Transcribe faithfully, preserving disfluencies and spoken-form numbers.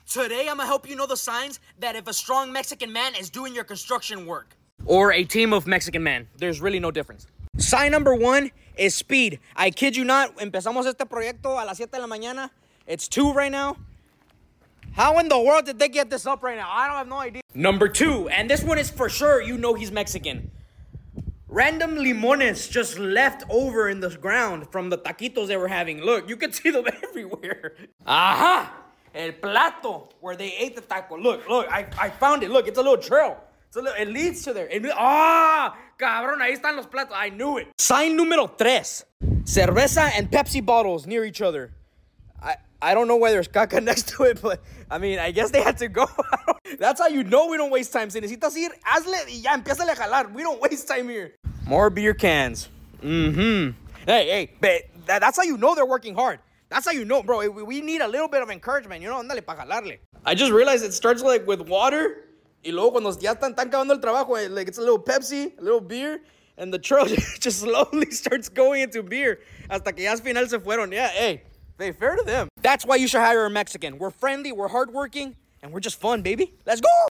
Today, I'm gonna help you know the signs that if a strong Mexican man is doing your construction work. Or a team of Mexican men. There's really no difference. Sign number one is speed. I kid you not, empezamos este proyecto a las siete de la mañana. It's two right now. How in the world did they get this up right now? I don't have no idea. Number two, and this one is for sure, you know he's Mexican. Random limones just left over in the ground from the taquitos they were having. Look, you can see them everywhere. Aha! El plato, where they ate the taco. Look, look, I, I found it. Look, it's a little trail. It's a little, it leads to there. Ah, cabrón, ahí están los platos. I knew it. Sign número tres. Cerveza and Pepsi bottles near each other. I, I don't know why there's caca next to it, but, I mean, I guess they had to go. That's how you know we don't waste time. Si necesitas ir, hazle y ya, empiézale a jalar. We don't waste time here. More beer cans. Mm-hmm. Hey, hey, but that, that's how you know they're working hard. That's how you know, bro. We, we need a little bit of encouragement, you know? Ándale pa' jalarle. I just realized it starts like with water. Y luego cuando ya están tan acabando el trabajo, like it's a little Pepsi, a little beer, and the trail just slowly starts going into beer. Hasta que ya al final se fueron. Yeah, hey, hey, fair to them. That's why you should hire a Mexican. We're friendly, we're hardworking, and we're just fun, baby. Let's go!